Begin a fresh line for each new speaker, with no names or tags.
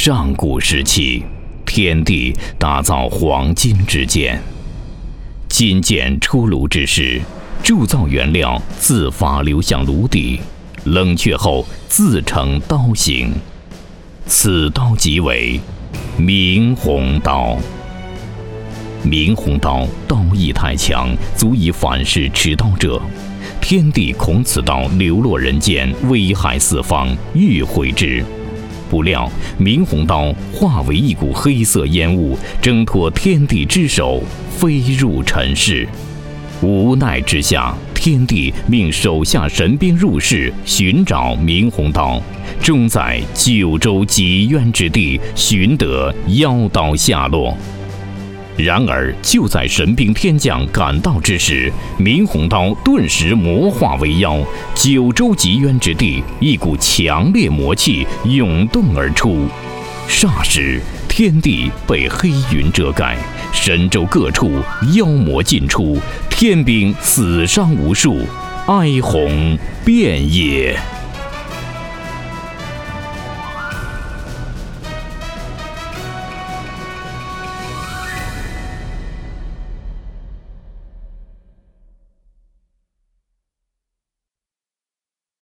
上古时期，天帝打造黄金之剑。金剑出炉之时，铸造原料自发流向炉底，冷却后自成刀形。此刀即为明红刀。明红刀刀意太强，足以反噬持刀者。天帝恐此刀流落人间，危害四方，欲毁之。不料明红刀化为一股黑色烟雾，挣脱天帝之手，飞入尘世。无奈之下，天帝命手下神兵入室寻找明红刀，终在九州极渊之地寻得妖刀下落。然而就在神兵天将赶到之时，明红刀顿时魔化为妖。九州极渊之地，一股强烈魔气涌动而出。霎时，天地被黑云遮盖，神州各处妖魔尽出，天兵死伤无数，哀鸿遍野。